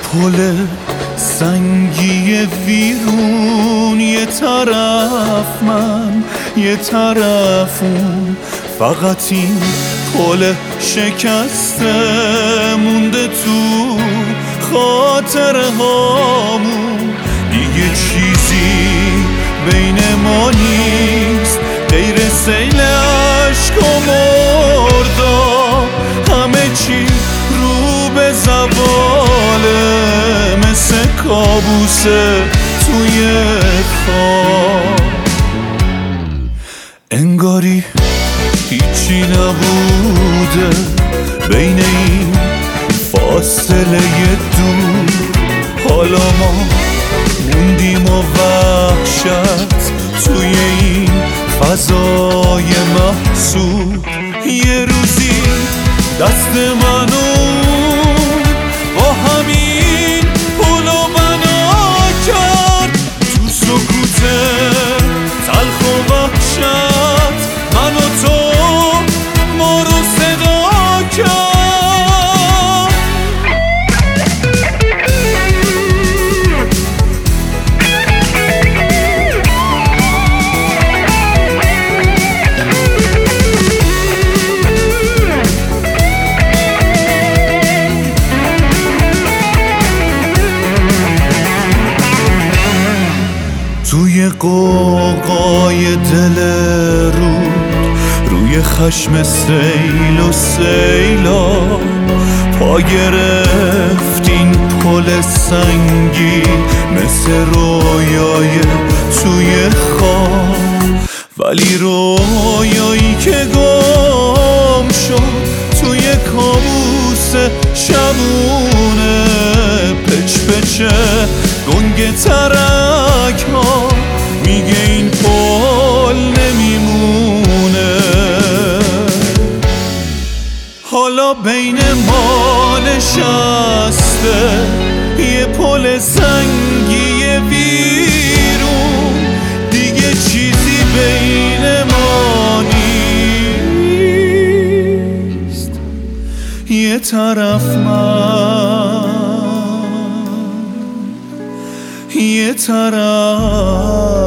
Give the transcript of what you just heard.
پل سنگی ویرون، یه طرف من یه طرف اون، فقط این پل شکسته مونده تو خاطره هامون. دیگه چیزی بین ما نیست غیر سیل عشق و مردا، همه چی رو به زواله مثل کابوسه توی خواب. انگاری هیچی نبوده بین این فاصله دور، حالا ما موندیم و وحشت توی این فضای محسود. یه روزی دست منو با همین پلو بنا کرد، تو سکوت تلخ و وحشت من و تو ما رو صدا کرد. توی قوقای دل روی خشم سیل و سیلا پا گرفت این پل سنگی مثل رویای توی خواب. ولی رویایی که گم شد توی کابوس شبونه، پچ پچه گنگ ترک ها میگه این پل نمیمونه. حالا بین ما نشسته یه پل سنگی ویرون، دیگه چیزی بین ما نیست. یه طرف من یه طرف